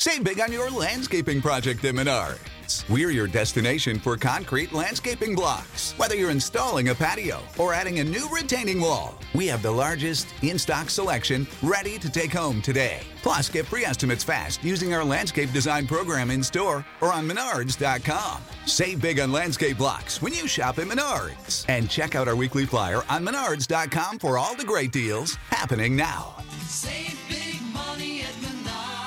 Save big on your landscaping project at Menards. We're your destination for concrete landscaping blocks. Whether you're installing a patio or adding a new retaining wall, we have the largest in-stock selection ready to take home today. Plus, get free estimates fast using our landscape design program in store or on Menards.com. Save big on landscape blocks when you shop at Menards. And check out our weekly flyer on Menards.com for all the great deals happening now. Save big money at Menards.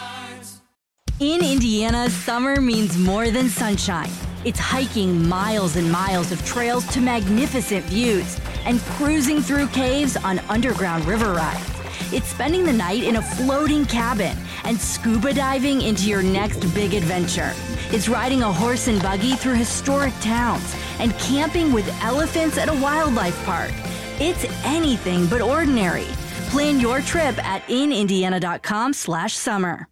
In Indiana, summer means more than sunshine. It's hiking miles and miles of trails to magnificent views and cruising through caves on underground river rides. It's spending the night in a floating cabin and scuba diving into your next big adventure. It's riding a horse and buggy through historic towns and camping with elephants at a wildlife park. It's anything but ordinary. Plan your trip at inindiana.com/summer.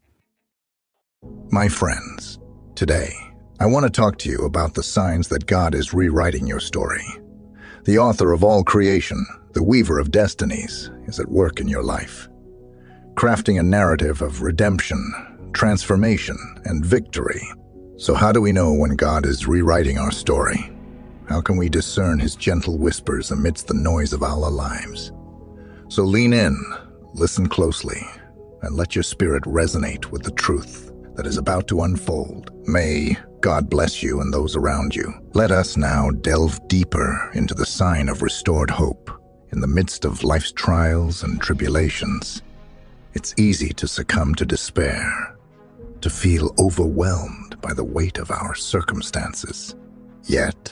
My friends, today, I want to talk to you about the signs that God is rewriting your story. The author of all creation, the weaver of destinies, is at work in your life, crafting a narrative of redemption, transformation, and victory. So how do we know when God is rewriting our story? How can we discern his gentle whispers amidst the noise of our lives? So lean in, listen closely, and let your spirit resonate with the truth that is about to unfold. May God bless you and those around you. Let us now delve deeper into the sign of restored hope. In the midst of life's trials and tribulations, it's easy to succumb to despair, to feel overwhelmed by the weight of our circumstances. Yet,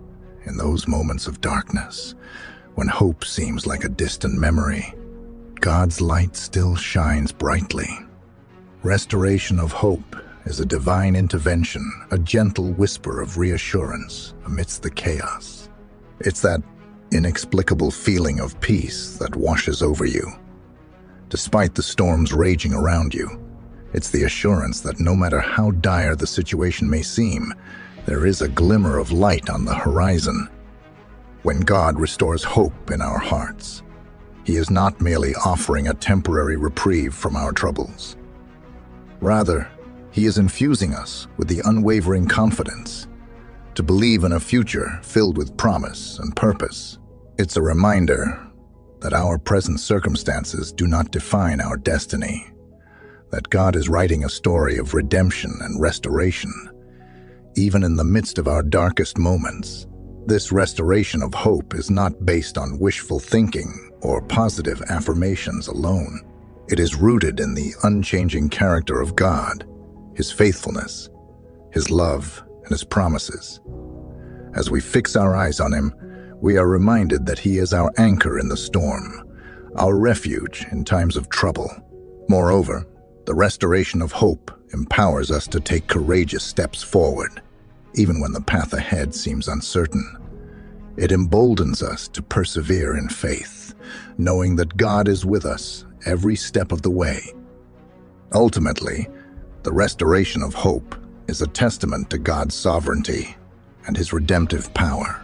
in those moments of darkness, when hope seems like a distant memory, God's light still shines brightly. Restoration of hope is a divine intervention, a gentle whisper of reassurance amidst the chaos. It's that inexplicable feeling of peace that washes over you. Despite the storms raging around you, it's the assurance that no matter how dire the situation may seem, there is a glimmer of light on the horizon. When God restores hope in our hearts, he is not merely offering a temporary reprieve from our troubles. Rather, he is infusing us with the unwavering confidence to believe in a future filled with promise and purpose. It's a reminder that our present circumstances do not define our destiny, that God is writing a story of redemption and restoration, even in the midst of our darkest moments. This restoration of hope is not based on wishful thinking or positive affirmations alone. It is rooted in the unchanging character of God, his faithfulness, his love, and his promises. As we fix our eyes on him, we are reminded that he is our anchor in the storm, our refuge in times of trouble. Moreover, the restoration of hope empowers us to take courageous steps forward, even when the path ahead seems uncertain. It emboldens us to persevere in faith, knowing that God is with us every step of the way. Ultimately, the restoration of hope is a testament to God's sovereignty and his redemptive power.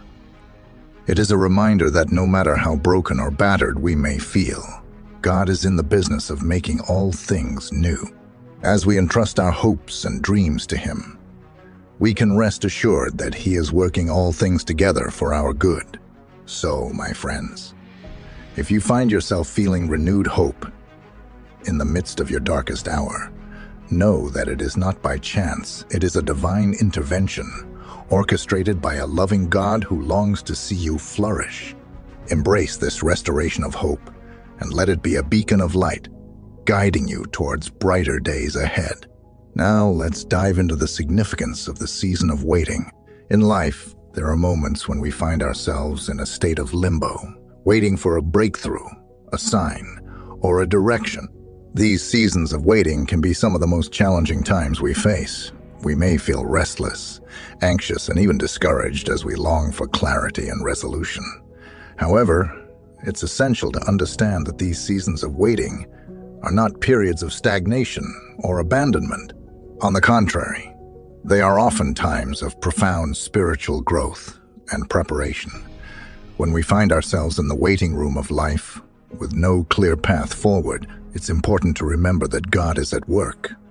It is a reminder that no matter how broken or battered we may feel, God is in the business of making all things new. As we entrust our hopes and dreams to him, we can rest assured that he is working all things together for our good. So, my friends, if you find yourself feeling renewed hope in the midst of your darkest hour, know that it is not by chance. It is a divine intervention, orchestrated by a loving God who longs to see you flourish. Embrace this restoration of hope, and let it be a beacon of light, guiding you towards brighter days ahead. Now let's dive into the significance of the season of waiting. In life, there are moments when we find ourselves in a state of limbo, waiting for a breakthrough, a sign, or a direction. These seasons of waiting can be some of the most challenging times we face. We may feel restless, anxious, and even discouraged as we long for clarity and resolution. However, it's essential to understand that these seasons of waiting are not periods of stagnation or abandonment. On the contrary, they are often times of profound spiritual growth and preparation. When we find ourselves in the waiting room of life with no clear path forward, it's important to remember that God is at work.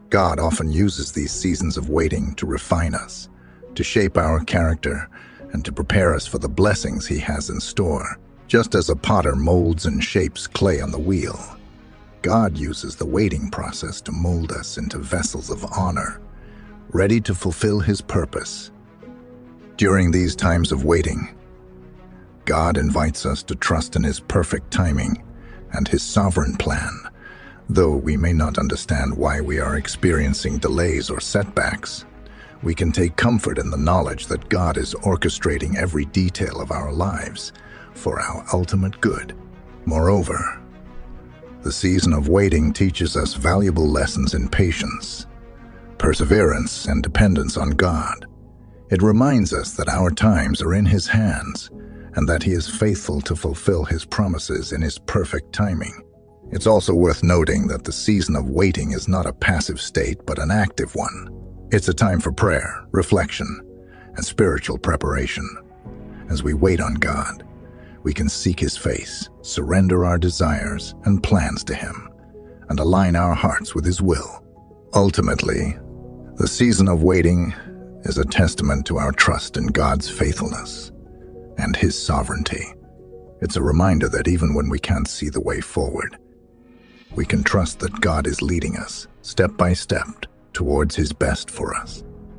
God often uses these seasons of waiting to refine us, to shape our character, and to prepare us for the blessings He has in store. Just as a potter molds and shapes clay on the wheel, God uses the waiting process to mold us into vessels of honor, ready to fulfill His purpose. During these times of waiting, God invites us to trust in His perfect timing and His sovereign plan. Though we may not understand why we are experiencing delays or setbacks, we can take comfort in the knowledge that God is orchestrating every detail of our lives for our ultimate good. Moreover, the season of waiting teaches us valuable lessons in patience, perseverance, and dependence on God. It reminds us that our times are in His hands and that He is faithful to fulfill His promises in His perfect timing. It's also worth noting that the season of waiting is not a passive state, but an active one. It's a time for prayer, reflection, and spiritual preparation. As we wait on God, we can seek His face, surrender our desires and plans to Him, and align our hearts with His will. Ultimately, the season of waiting is a testament to our trust in God's faithfulness and His sovereignty. It's a reminder that even when we can't see the way forward, we can trust that God is leading us, step by step, towards His best for us.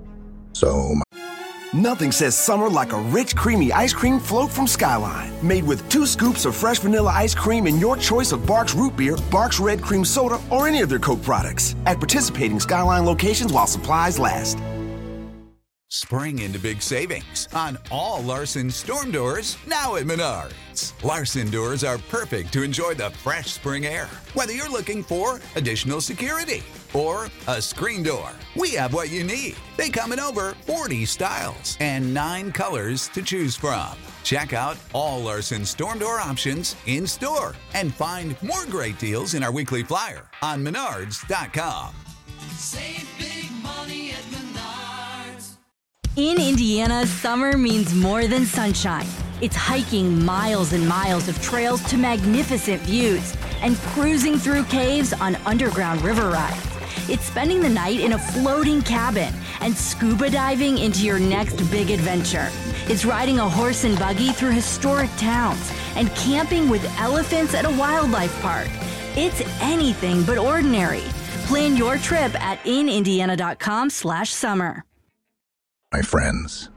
Nothing says summer like a rich, creamy ice cream float from Skyline. Made with 2 scoops of fresh vanilla ice cream and your choice of Barks Root Beer, Barks Red Cream Soda, or any of their Coke products. At participating Skyline locations while supplies last. Spring into big savings on all Larson storm doors now at Menards. Larson doors are perfect to enjoy the fresh spring air. Whether you're looking for additional security or a screen door, we have what you need. They come in over 40 styles and 9 colors to choose from. Check out all Larson storm door options in store and find more great deals in our weekly flyer on Menards.com. Save big money at Menards. In Indiana, summer means more than sunshine. It's hiking miles and miles of trails to magnificent views and cruising through caves on underground river rides. It's spending the night in a floating cabin and scuba diving into your next big adventure. It's riding a horse and buggy through historic towns and camping with elephants at a wildlife park. It's anything but ordinary. Plan your trip at inindiana.com/summer. My friends,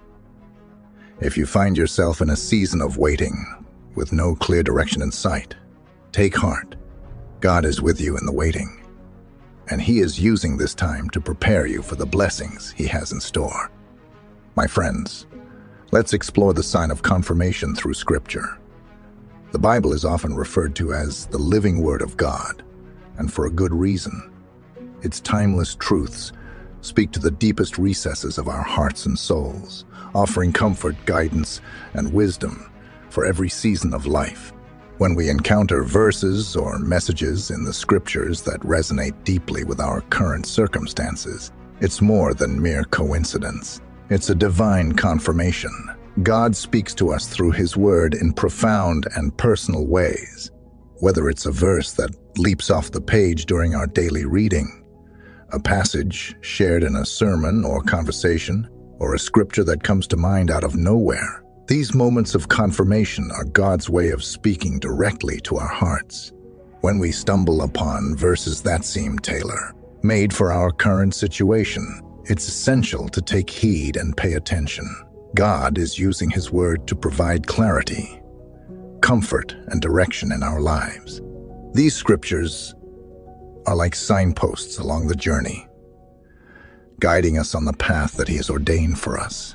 if you find yourself in a season of waiting with no clear direction in sight, take heart. God is with you in the waiting, and He is using this time to prepare you for the blessings He has in store. My friends, let's explore the sign of confirmation through Scripture. The Bible is often referred to as the living Word of God, and for a good reason. Its timeless truths speak to the deepest recesses of our hearts and souls, offering comfort, guidance, and wisdom for every season of life. When we encounter verses or messages in the Scriptures that resonate deeply with our current circumstances, it's more than mere coincidence. It's a divine confirmation. God speaks to us through His Word in profound and personal ways. Whether it's a verse that leaps off the page during our daily reading, a passage shared in a sermon or conversation, or a scripture that comes to mind out of nowhere, these moments of confirmation are God's way of speaking directly to our hearts. When we stumble upon verses that seem tailor-made for our current situation, it's essential to take heed and pay attention. God is using His Word to provide clarity, comfort, and direction in our lives. These scriptures are like signposts along the journey, guiding us on the path that He has ordained for us.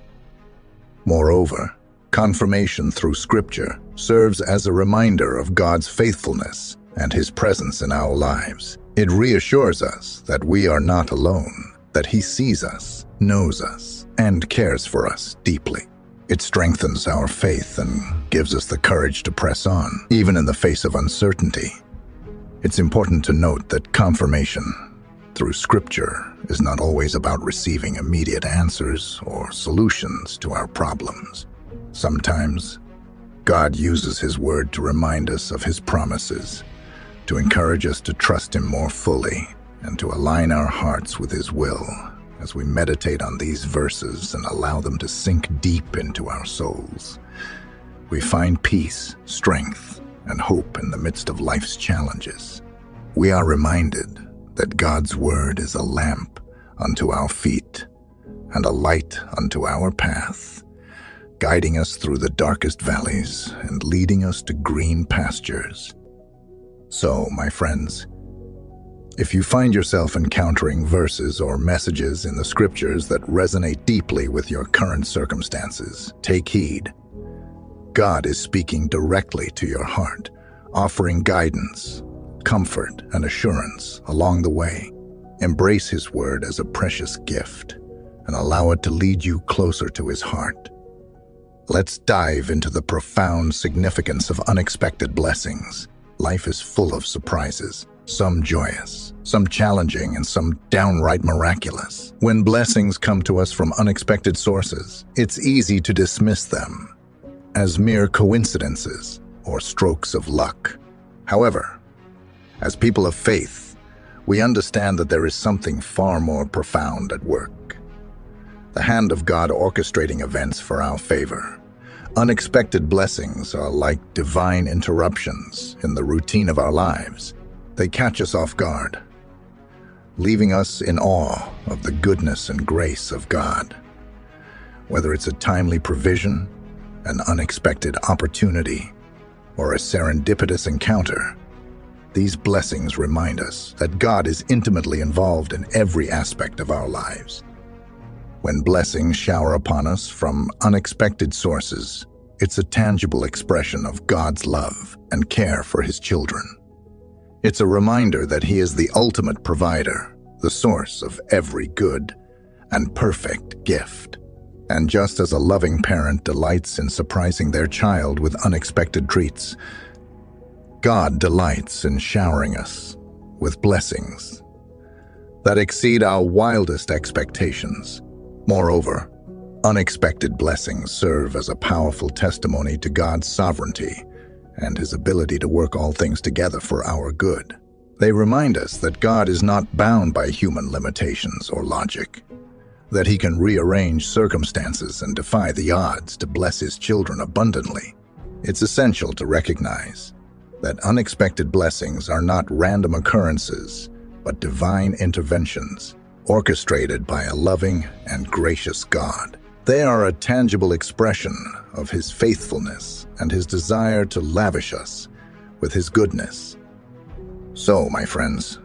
Moreover, confirmation through Scripture serves as a reminder of God's faithfulness and His presence in our lives. It reassures us that we are not alone, that He sees us, knows us, and cares for us deeply. It strengthens our faith and gives us the courage to press on, even in the face of uncertainty. It's important to note that confirmation through Scripture is not always about receiving immediate answers or solutions to our problems. Sometimes, God uses His Word to remind us of His promises, to encourage us to trust Him more fully, and to align our hearts with His will as we meditate on these verses and allow them to sink deep into our souls. We find peace, strength, and hope in the midst of life's challenges. We are reminded that God's Word is a lamp unto our feet and a light unto our path, guiding us through the darkest valleys and leading us to green pastures. So, my friends, if you find yourself encountering verses or messages in the Scriptures that resonate deeply with your current circumstances, take heed. God is speaking directly to your heart, offering guidance, comfort, and assurance along the way. Embrace His Word as a precious gift and allow it to lead you closer to His heart. Let's dive into the profound significance of unexpected blessings. Life is full of surprises, some joyous, some challenging, and some downright miraculous. When blessings come to us from unexpected sources, it's easy to dismiss them as mere coincidences or strokes of luck. However, as people of faith, we understand that there is something far more profound at work. The hand of God orchestrating events for our favor. Unexpected blessings are like divine interruptions in the routine of our lives. They catch us off guard, leaving us in awe of the goodness and grace of God. Whether it's a timely provision, an unexpected opportunity, or a serendipitous encounter, these blessings remind us that God is intimately involved in every aspect of our lives. When blessings shower upon us from unexpected sources, it's a tangible expression of God's love and care for His children. It's a reminder that He is the ultimate provider, the source of every good and perfect gift. And just as a loving parent delights in surprising their child with unexpected treats, God delights in showering us with blessings that exceed our wildest expectations. Moreover, unexpected blessings serve as a powerful testimony to God's sovereignty and His ability to work all things together for our good. They remind us that God is not bound by human limitations or logic, that He can rearrange circumstances and defy the odds to bless His children abundantly. It's essential to recognize that unexpected blessings are not random occurrences, but divine interventions orchestrated by a loving and gracious God. They are a tangible expression of His faithfulness and His desire to lavish us with His goodness. So, my friends,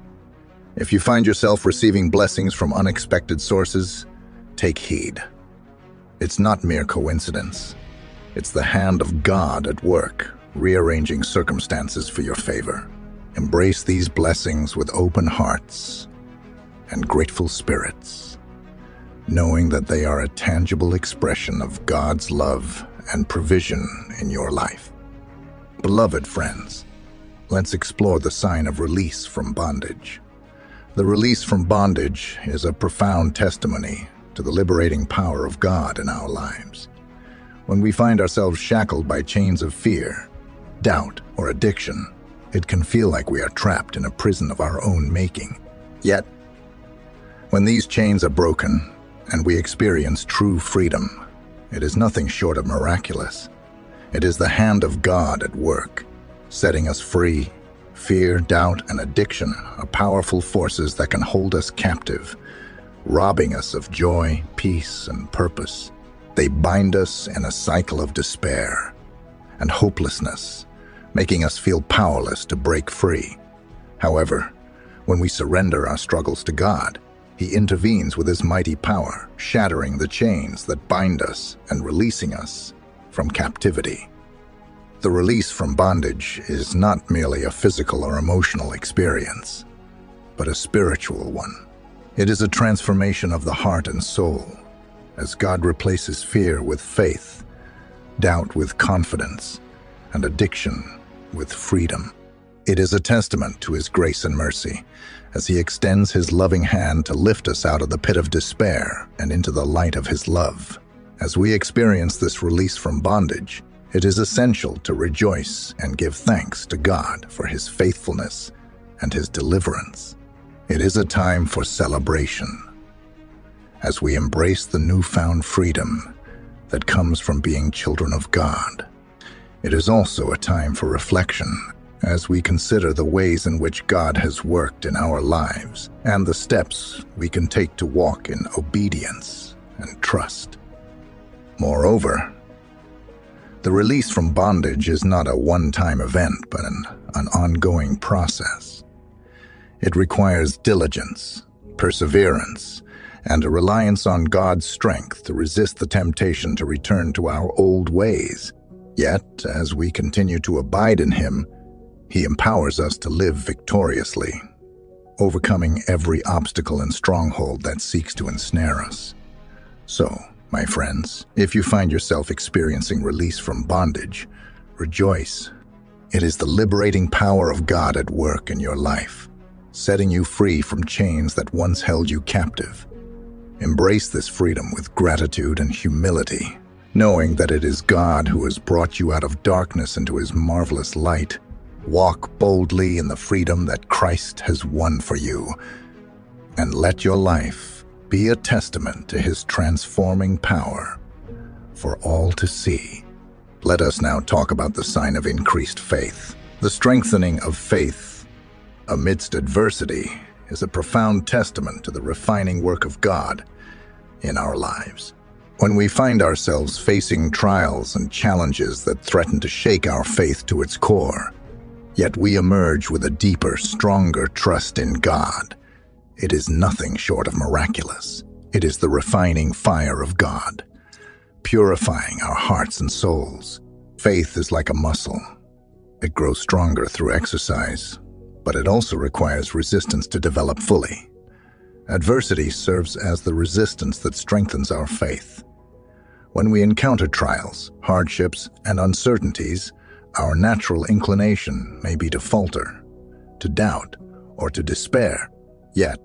if you find yourself receiving blessings from unexpected sources, take heed. It's not mere coincidence. It's the hand of God at work, rearranging circumstances for your favor. Embrace these blessings with open hearts and grateful spirits, knowing that they are a tangible expression of God's love and provision in your life. Beloved friends, let's explore the sign of release from bondage. The release from bondage is a profound testimony to the liberating power of God in our lives. When we find ourselves shackled by chains of fear, doubt, or addiction, it can feel like we are trapped in a prison of our own making. Yet, when these chains are broken and we experience true freedom, it is nothing short of miraculous. It is the hand of God at work, setting us free. Fear, doubt, and addiction are powerful forces that can hold us captive, robbing us of joy, peace, and purpose. They bind us in a cycle of despair and hopelessness, making us feel powerless to break free. However, when we surrender our struggles to God, He intervenes with His mighty power, shattering the chains that bind us and releasing us from captivity. The release from bondage is not merely a physical or emotional experience, but a spiritual one. It is a transformation of the heart and soul, as God replaces fear with faith, doubt with confidence, and addiction with freedom. It is a testament to His grace and mercy, as He extends His loving hand to lift us out of the pit of despair and into the light of His love. As we experience this release from bondage, it is essential to rejoice and give thanks to God for His faithfulness and His deliverance. It is a time for celebration as we embrace the newfound freedom that comes from being children of God. It is also a time for reflection as we consider the ways in which God has worked in our lives and the steps we can take to walk in obedience and trust. Moreover, the release from bondage is not a one-time event, but an ongoing process. It requires diligence, perseverance, and a reliance on God's strength to resist the temptation to return to our old ways. Yet, as we continue to abide in Him, He empowers us to live victoriously, overcoming every obstacle and stronghold that seeks to ensnare us. So, my friends, if you find yourself experiencing release from bondage, rejoice. It is the liberating power of God at work in your life, setting you free from chains that once held you captive. Embrace this freedom with gratitude and humility, knowing that it is God who has brought you out of darkness into His marvelous light. Walk boldly in the freedom that Christ has won for you, and let your life be a testament to His transforming power for all to see. Let us now talk about the sign of increased faith. The strengthening of faith amidst adversity is a profound testament to the refining work of God in our lives. When we find ourselves facing trials and challenges that threaten to shake our faith to its core, yet we emerge with a deeper, stronger trust in God, it is nothing short of miraculous. It is the refining fire of God, purifying our hearts and souls. Faith is like a muscle. It grows stronger through exercise, but it also requires resistance to develop fully. Adversity serves as the resistance that strengthens our faith. When we encounter trials, hardships, and uncertainties, our natural inclination may be to falter, to doubt, or to despair. Yet,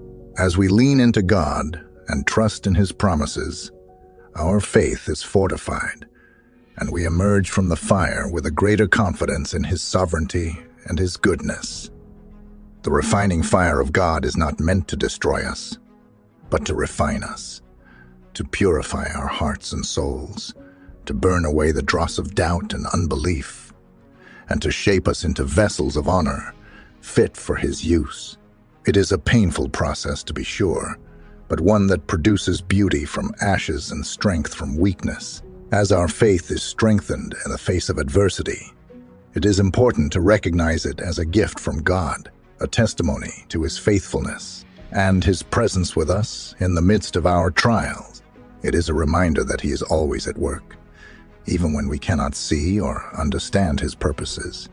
as we lean into God and trust in His promises, our faith is fortified, and we emerge from the fire with a greater confidence in His sovereignty and His goodness. The refining fire of God is not meant to destroy us, but to refine us, to purify our hearts and souls, to burn away the dross of doubt and unbelief, and to shape us into vessels of honor, fit for His use. It is a painful process, to be sure, but one that produces beauty from ashes and strength from weakness. As our faith is strengthened in the face of adversity, it is important to recognize it as a gift from God, a testimony to His faithfulness and His presence with us in the midst of our trials. It is a reminder that He is always at work, even when we cannot see or understand His purposes.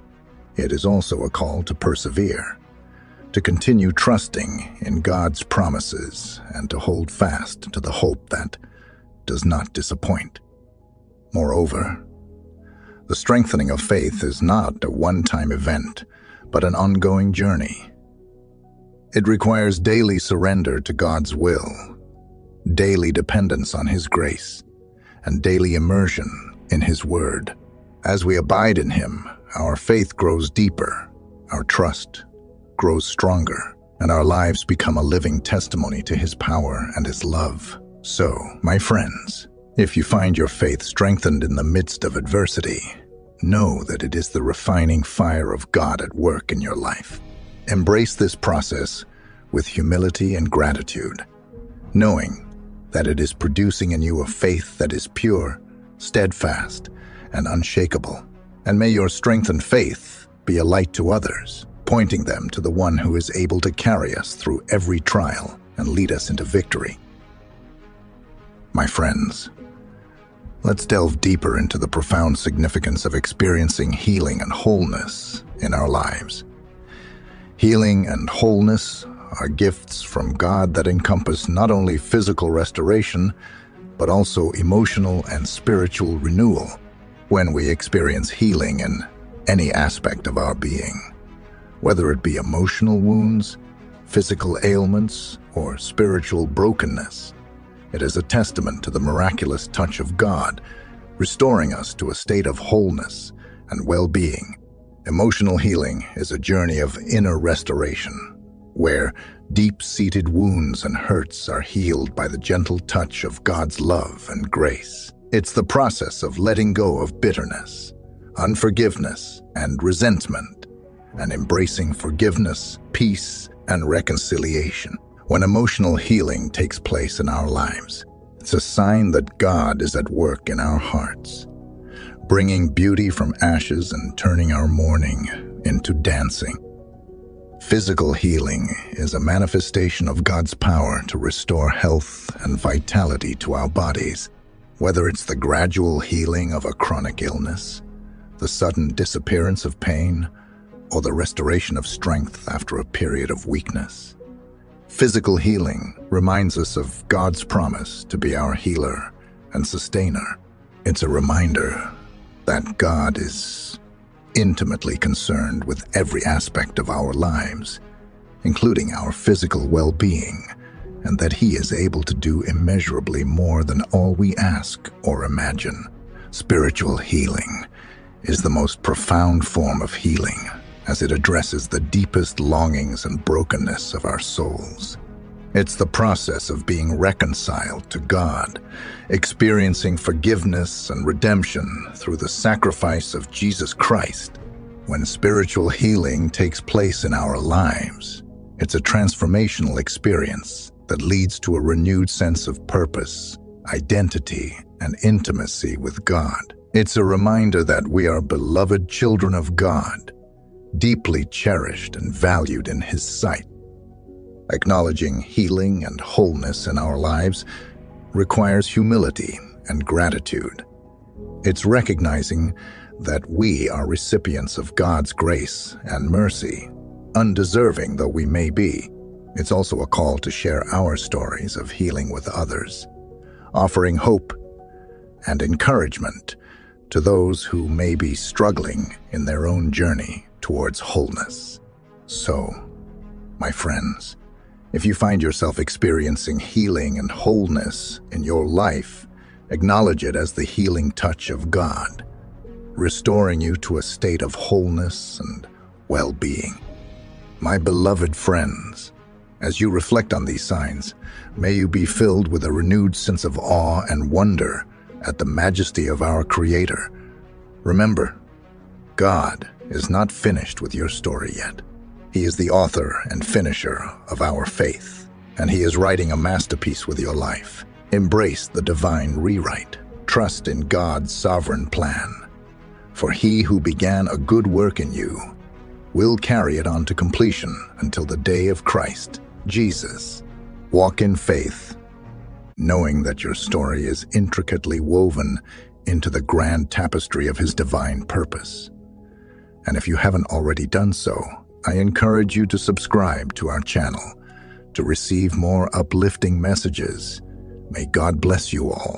It is also a call to persevere, to continue trusting in God's promises and to hold fast to the hope that does not disappoint. Moreover, the strengthening of faith is not a one-time event, but an ongoing journey. It requires daily surrender to God's will, daily dependence on His grace, and daily immersion in His Word. As we abide in Him, our faith grows deeper, our trust grows stronger, and our lives become a living testimony to His power and His love. So, my friends, if you find your faith strengthened in the midst of adversity, know that it is the refining fire of God at work in your life. Embrace this process with humility and gratitude, knowing that it is producing in you a faith that is pure, steadfast, and unshakable. And may your strengthened faith be a light to others, pointing them to the one who is able to carry us through every trial and lead us into victory. My friends, let's delve deeper into the profound significance of experiencing healing and wholeness in our lives. Healing and wholeness are gifts from God that encompass not only physical restoration, but also emotional and spiritual renewal. When we experience healing in any aspect of our being, whether it be emotional wounds, physical ailments, or spiritual brokenness, it is a testament to the miraculous touch of God, restoring us to a state of wholeness and well-being. Emotional healing is a journey of inner restoration, where deep-seated wounds and hurts are healed by the gentle touch of God's love and grace. It's the process of letting go of bitterness, unforgiveness, and resentment, and embracing forgiveness, peace, and reconciliation. When emotional healing takes place in our lives, it's a sign that God is at work in our hearts, bringing beauty from ashes and turning our mourning into dancing. Physical healing is a manifestation of God's power to restore health and vitality to our bodies, whether it's the gradual healing of a chronic illness, the sudden disappearance of pain, or the restoration of strength after a period of weakness. Physical healing reminds us of God's promise to be our healer and sustainer. It's a reminder that God is intimately concerned with every aspect of our lives, including our physical well-being, and that He is able to do immeasurably more than all we ask or imagine. Spiritual healing is the most profound form of healing, as it addresses the deepest longings and brokenness of our souls. It's the process of being reconciled to God, experiencing forgiveness and redemption through the sacrifice of Jesus Christ. When spiritual healing takes place in our lives, it's a transformational experience that leads to a renewed sense of purpose, identity, and intimacy with God. It's a reminder that we are beloved children of God, deeply cherished and valued in His sight. Acknowledging healing and wholeness in our lives requires humility and gratitude. It's recognizing that we are recipients of God's grace and mercy, undeserving though we may be. It's also a call to share our stories of healing with others, offering hope and encouragement to those who may be struggling in their own journey towards wholeness. So, my friends, if you find yourself experiencing healing and wholeness in your life, acknowledge it as the healing touch of God, restoring you to a state of wholeness and well-being. My beloved friends, as you reflect on these signs, may you be filled with a renewed sense of awe and wonder at the majesty of our Creator. Remember, God is not finished with your story yet. He is the author and finisher of our faith, and He is writing a masterpiece with your life. Embrace the divine rewrite. Trust in God's sovereign plan. For He who began a good work in you will carry it on to completion until the day of Christ, Jesus. Walk in faith, knowing that your story is intricately woven into the grand tapestry of His divine purpose. And if you haven't already done so, I encourage you to subscribe to our channel to receive more uplifting messages. May God bless you all.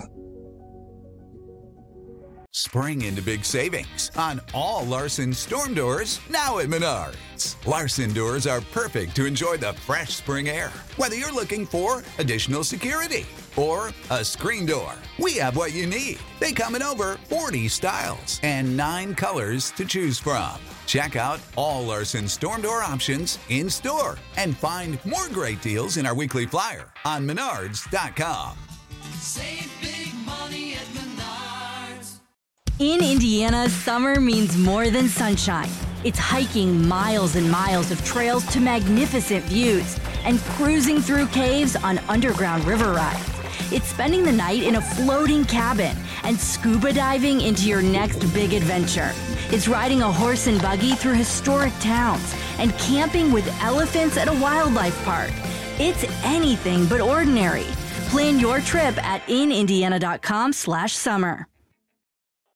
Spring into big savings on all Larson storm doors now at Menards. Larson doors are perfect to enjoy the fresh spring air. Whether you're looking for additional security or a screen door, we have what you need. They come in over 40 styles and 9 colors to choose from. Check out all Larson storm door options in store and find more great deals in our weekly flyer on Menards.com. Save big money at Menards. In Indiana, summer means more than sunshine. It's hiking miles and miles of trails to magnificent views and cruising through caves on underground river rides. It's spending the night in a floating cabin and scuba diving into your next big adventure. It's riding a horse and buggy through historic towns and camping with elephants at a wildlife park. It's anything but ordinary. Plan your trip at inindiana.com/summer.